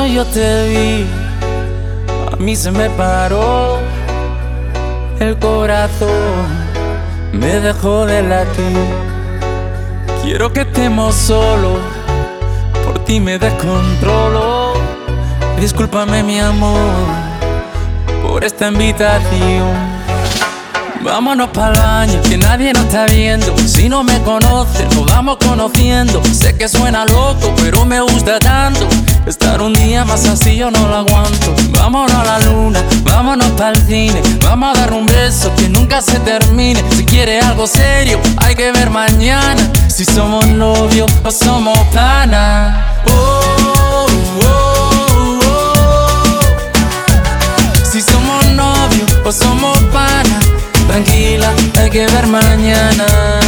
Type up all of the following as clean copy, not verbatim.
Cuando yo te vi, a mí se me paró el corazón, me dejó de latir. Quiero que estemos solos, por ti me descontrolo. Discúlpame mi amor por esta invitación. Vámonos pa'l baño, que nadie nos está viendo. Si no me conoces, nos vamos conociendo. Sé que suena loco, pero me gusta tanto. Estar un día más así yo no lo aguanto. Vámonos a la luna, vámonos pa'l cine. Vamos a dar un beso que nunca se termine. Si quieres algo serio, hay que ver mañana si somos novios o somos panas. Oh, oh, oh, oh. Si somos novios o somos panas. Tranquila, hay que ver mañana.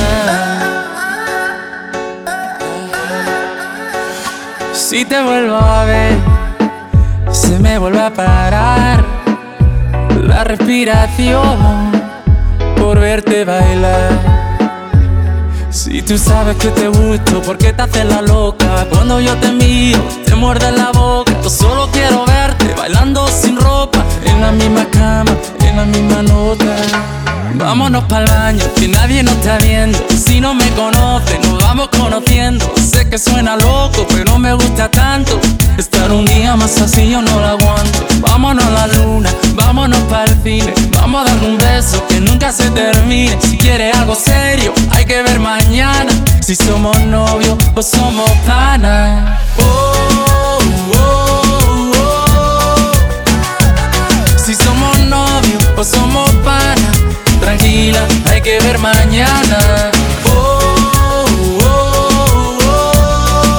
Si te vuelvo a ver, se me vuelve a parar la respiración por verte bailar. Si tú sabes que te gusto, ¿por qué te haces la loca? Cuando yo te miro, te muerde la boca. Yo solo quiero verte bailando sin ropa, en la misma cama, en la misma nota. Vámonos pa'l baño, que nadie nos está viendo. Si no me conoces, nos vamos conociendo. Sé que suena loco, pero me gusta tanto. Estar un día más así yo no lo aguanto. Vámonos a la luna, vámonos pa'l cine. Vamos a darle un beso que nunca se termine. Si quieres algo serio, hay que ver mañana si somos novios o somos panas. Oh, oh, oh, oh. Si somos novios o somos panas. Tranquila, hay que ver mañana. Oh, oh, oh.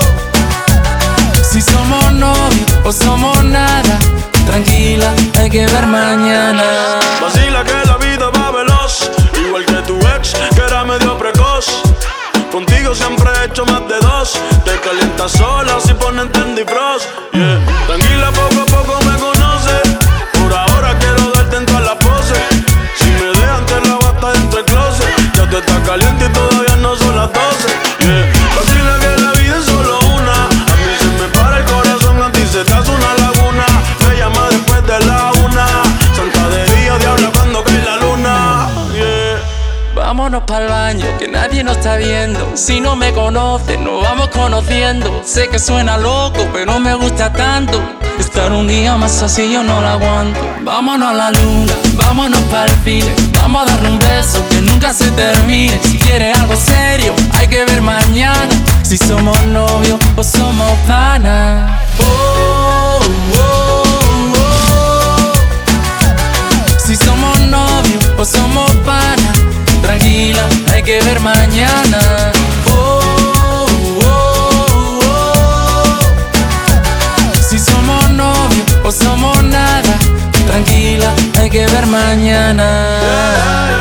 Si somos novios o somos nada. Tranquila, hay que ver mañana. Vacila que la vida va veloz, igual que tu ex, que era medio precoz. Contigo siempre he hecho más de dos. Te calientas sola si ponen Trendy Frost, yeah. Tranquila, poco a poco me conoces. Por ahora quiero darte en todas las poses. Si me dejan te la basta dentro del closet. Ya te está caliente y todavía no son las 12, yeah. Vacila que la vida es solo una. A mí se me para el corazón, a ti se te hace una laguna. Me llama después de la una. Santa de día, diabla cuando cae la luna, yeah. Vámonos pa'l baño, que nadie nos está viendo. Si no me conoces, nos vamos conociendo. Sé que suena loco, pero me gusta tanto. Estar un día más así yo no lo aguanto. Vámonos a la luna, vámonos pa'l cine. Vamos a darle un beso que nunca se termine. Si quieres algo serio, hay que ver mañana si somos novios o somos panas. Oh, oh, oh. Si somos novios o somos panas. Tranquila, hay que ver mañana. Oh, oh, oh. Si somos novios o somos nada. Tranquila, hay que ver mañana.